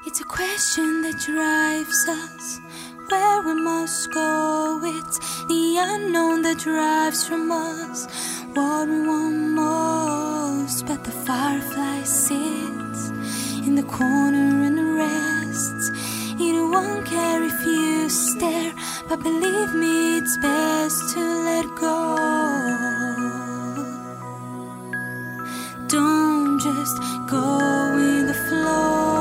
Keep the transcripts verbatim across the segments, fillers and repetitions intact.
It's a question that drives us where we must go. It's the unknown that drives from us what we want most. But the firefly sits in the corner and rests. It won't care if you stare, but believe me, it's best to let go. Don't just go with the flow.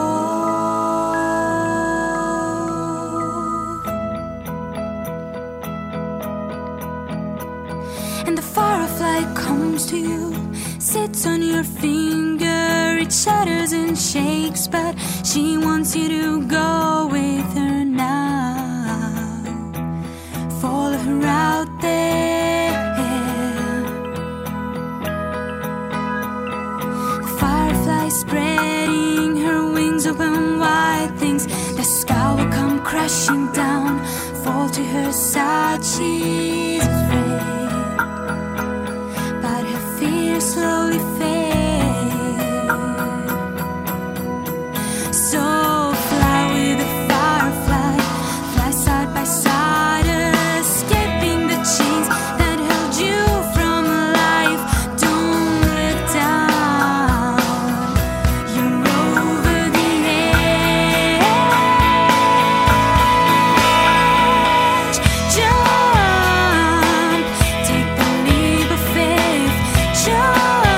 And the firefly comes to you, sits on your finger. It shudders and shakes, but she wants you to go with her now. Follow her out there. The firefly spreading her wings open wide, thinks the sky will come crashing down, fall to her side. She's afraid, slowly fade. So fly with the firefly, fly side by side, escaping the chains that held you from life. Don't look down, you're over the edge. Jump, take the leap of faith. Jump.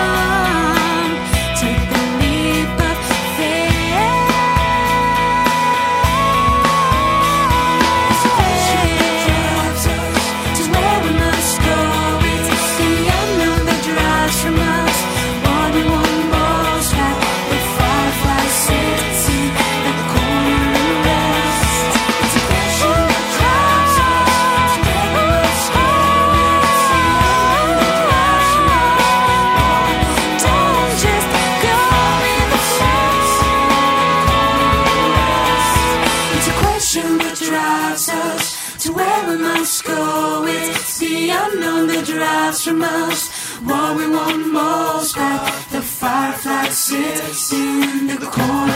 Drives us to where we must go. It's the unknown that drives from us what we want most. But the firefly sits in the corner.